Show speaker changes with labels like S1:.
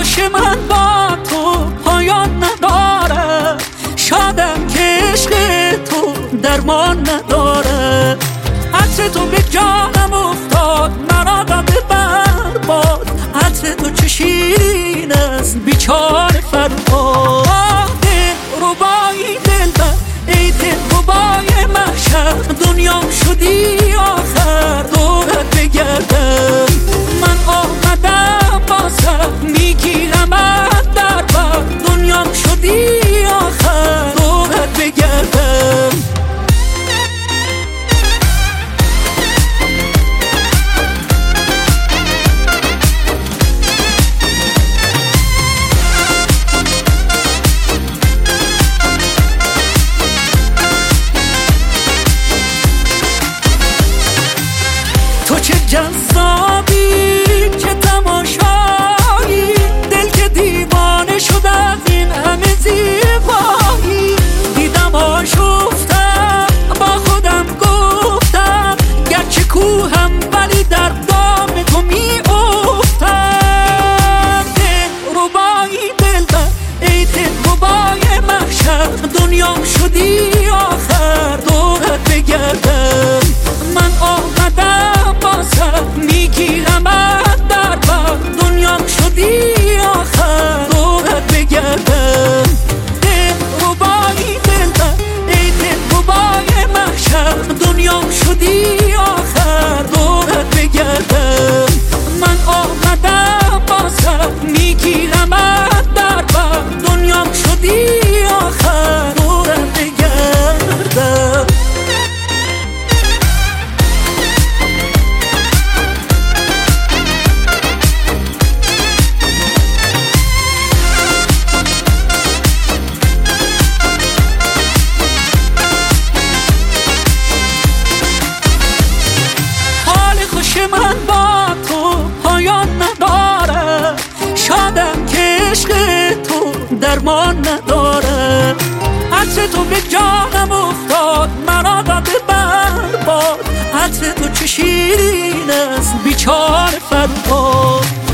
S1: خوش من با تو پایان نداره، شادم که عشق تو درمان نداره. عطر تو به جانم افتاد، مرا داده برباد. عطر تو چه شیرین است بیچاره فرهاد. دل ربای دلبر ای دل ربای محشر، دنیام شدی آخر دورت بگردم. من آمدم بازم میگیرمت در بر، دنیام شدی آخر دورت بگردم. تو چه جذابی، چه تماشایی، دل که دیوانه شد از این همه زیبایی. دیدم آشفتم با خودم گفتم، گرچه کوهم ولی در دام تو می افتم. دل ربایی دلبر ای دل ربای محشر، دنیام شدی آخر دورت بگردم. من آمدم بازم میگیرمت در بر، دنیام شدی آخر دورت بگردم. دل ربایی دلبر ای دل ربای محشر، دنیام شدی آخر دورت بگردم. من آمدم بازم میگیرمت در بر، دنیام شدی آخر دورت بگردم. من با تو پایان نداره، شادم که عشق تو درمان نداره. عطر تو به جانم افتاد، مرا داده برباد. عطر تو چه شیرین است بیچاره فرهاد.